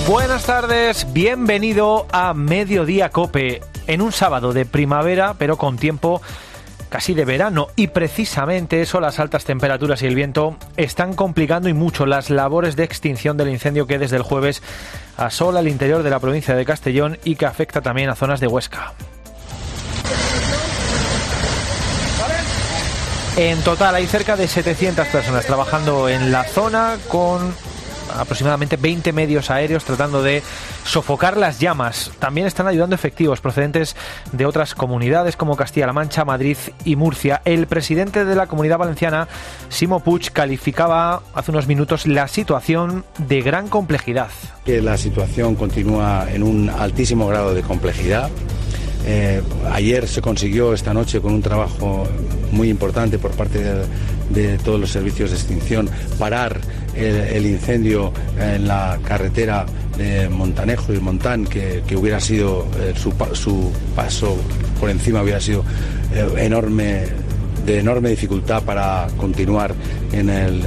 Buenas tardes, bienvenido a Mediodía Cope, en un sábado de primavera, pero con tiempo casi de verano, y precisamente eso, las altas temperaturas y el viento están complicando y mucho las labores de extinción del incendio que desde el jueves asola el interior de la provincia de Castellón y que afecta también a zonas de Huesca. En total hay cerca de 700 personas trabajando en la zona, con aproximadamente 20 medios aéreos tratando de sofocar las llamas. También están ayudando efectivos procedentes de otras comunidades como Castilla-La Mancha, Madrid y Murcia. El presidente de la Comunidad Valenciana, Ximo Puig, calificaba hace unos minutos la situación de gran complejidad. Que la situación continúa en un altísimo grado de complejidad. Ayer se consiguió, esta noche, con un trabajo muy importante por parte de todos los servicios de extinción, parar el incendio en la carretera de Montanejo y Montán, que hubiera sido su paso por encima hubiera sido de enorme dificultad para continuar en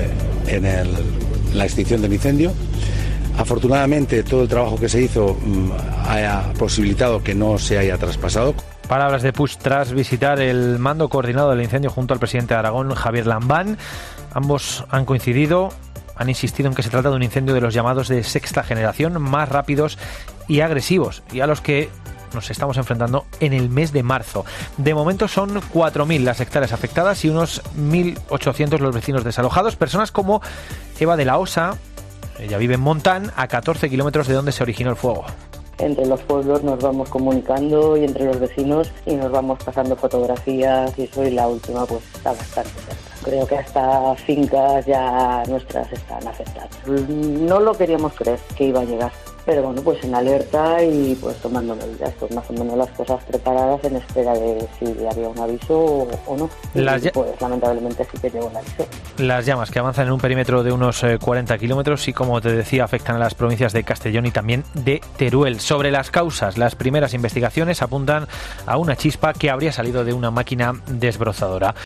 la extinción del incendio. Afortunadamente, todo el trabajo que se hizo ha posibilitado que no se haya traspasado. Palabras de Puig tras visitar el mando coordinado del incendio junto al presidente de Aragón, Javier Lambán. Ambos han coincidido, han insistido en que se trata de un incendio de los llamados de sexta generación, más rápidos y agresivos, y a los que nos estamos enfrentando en el mes de marzo. De momento son 4.000 las hectáreas afectadas y unos 1.800 los vecinos desalojados. Personas como Eva de la Osa, ella vive en Montán, a 14 kilómetros de donde se originó el fuego. Entre los pueblos nos vamos comunicando y entre los vecinos y nos vamos pasando fotografías, y eso, y la última pues está bastante cerca. Creo que hasta fincas ya nuestras están afectadas. No lo queríamos creer que iba a llegar, pero bueno, pues en alerta y pues tomando medidas, pues más o menos las cosas preparadas en espera de si había un aviso o no. Pues lamentablemente sí que llegó el aviso. Las llamas, que avanzan en un perímetro de unos 40 kilómetros y, como te decía, afectan a las provincias de Castellón y también de Teruel. Sobre las causas, las primeras investigaciones apuntan a una chispa que habría salido de una máquina desbrozadora.